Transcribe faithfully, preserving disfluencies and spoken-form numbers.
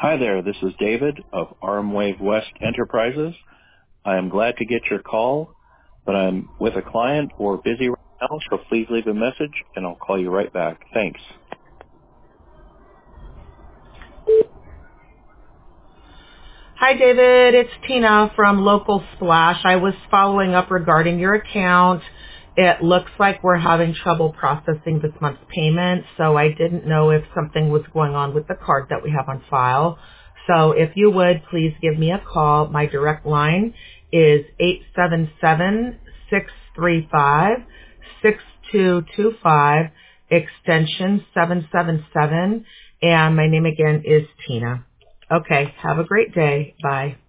Hi there, this is David of Armwave West Enterprises. I am glad to get your call, but I'm with a client or busy right now, so please leave a message and I'll call you right back. Thanks. Hi, David. It's Tina from Local Splash. I was following up regarding your account. It looks like we're having trouble processing this month's payment, so I didn't know if something was going on with the card that we have on file. So if you would, please give me a call. My direct line is eight seven seven, six three five, six two two five, extension seven seven seven, and my name again is Tina. Okay, have a great day. Bye.